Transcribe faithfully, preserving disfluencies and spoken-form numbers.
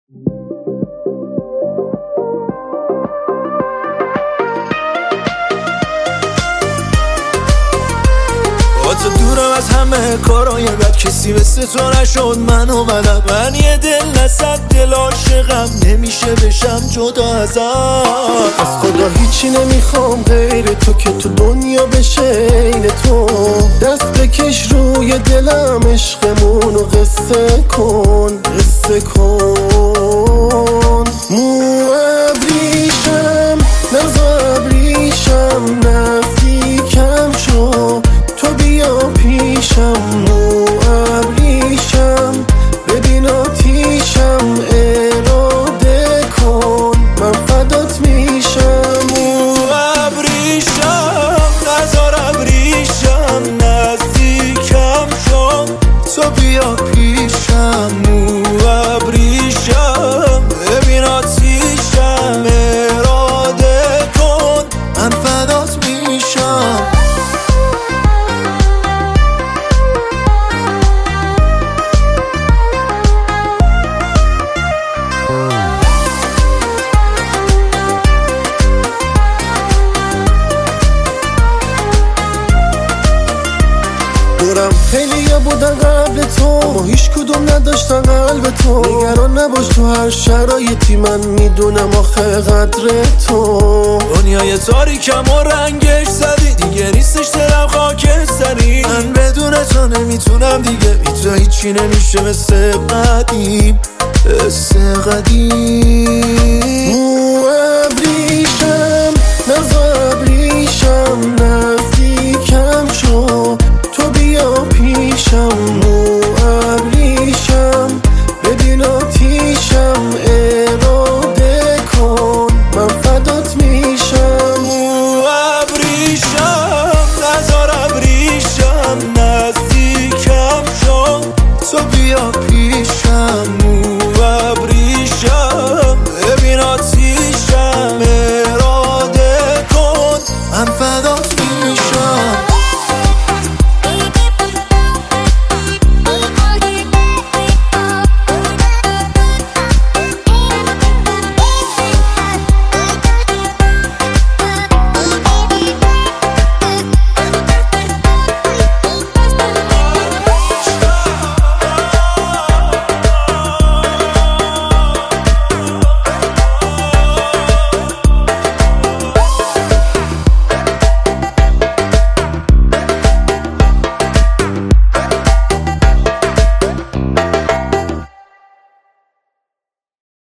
تو دورم از همه کارای بد، کسی مثل تو نشد منو بلد. من یه دل نصد دل عاشقم، نمیشه بشم جدا ازت. از خدا هیچی نمیخوام غیر تو، که تو دنیا بشه این تو. دست بکش روی دلم، عشقمونو قصه کن قصه کن. مو ابریشم نزا ابریشم، نزدیکم شو تو بیا پیشم. مو ابریشم ببین آتیشم، اراده کن من فدات میشم. مو ابریشم نزار ابریشم، نزدیکم شو تو بیا پیشم. مو ابریشم ببین آتیشم، اراده کن من فدات میشم. دورم خیلیا بودن قبل تو، هیچ کدوم نداشتن قلب تو. نگران نباش تو هر شرایطی، من میدونم آخه قدر تو. دنیای تاریکم و رنگش زدی، دیگه نیستش دلم خاکستری. من بدون تو نمیتونم دیگه، بی تو هیچی نمیشه مثل قدیم مثل قدیم. مو ابریشم نزا ابریشم، نزدیکم شو تو بیا پیشم. مو ابریشم ببین آتیشم،